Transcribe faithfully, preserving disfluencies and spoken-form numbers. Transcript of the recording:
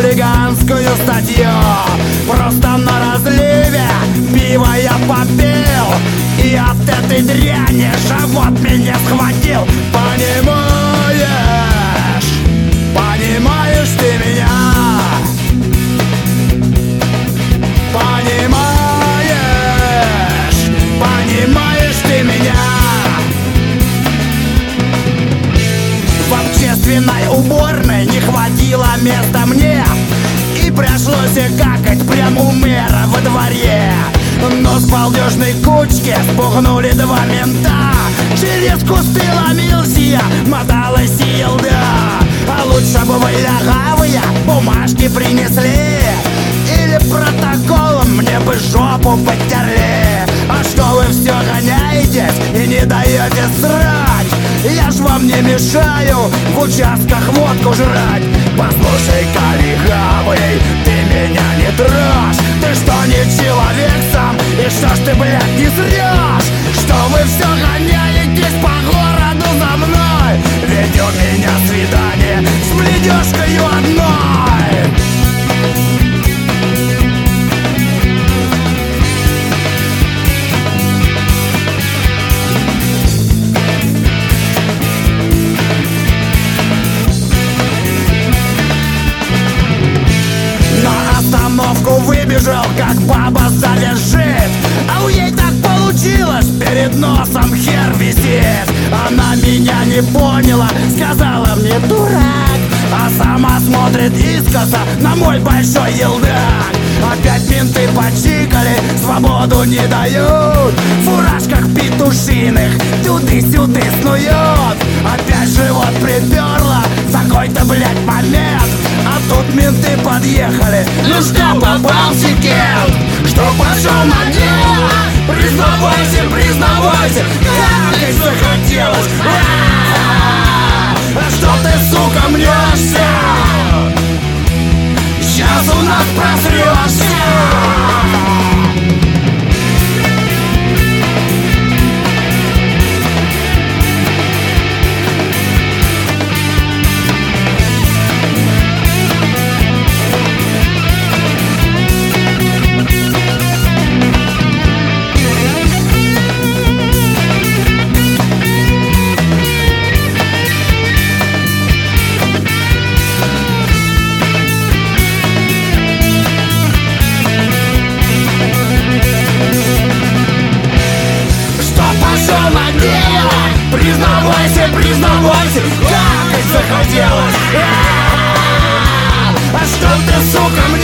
хулиганскую статью. Просто на разливе пиво я попил, и от этой дряни живот меня схватил. Понимаешь, понимаешь ты меня? Понимаешь, понимаешь ты меня? В общественной уборной не хватило места мне, и пришлось какать прямо у мэра во дворе. Но с балдежной кучки спугнули два мента. Через кусты ломился я, моталась елда. А лучше бы вы лягавые бумажки принесли, или протоколом мне бы жопу потерли. А что вы все гоняетесь и не даете срать? Я ж вам не мешаю в участках водку жрать. Послушай-ка, легавый, ты меня не трожь. Ты что, не человек сам? И что ж ты, блядь, не срешь? Что вы все гоняетесь по городу за мной? Ведь у меня свидание с бледёшкою одной. Выбежал, как баба завяжет, а у ей так получилось, перед носом хер висит. Она меня не поняла, сказала мне дурак, а сама смотрит искоса на мой большой елдак. Опять менты почикали, свободу не дают, в фуражках петушиных туды-сюды снуют. Опять живот приперло в такой-то, блядь, момент, а тут менты подъехали. Ну что, попался кент? Что пошел на дело? Признавайся, признавайся, как и захотелось. А что ты, сука, мнешься? Сейчас у нас просрешься. Признавайся, признавайся, как и захотелось. А что ты, сука,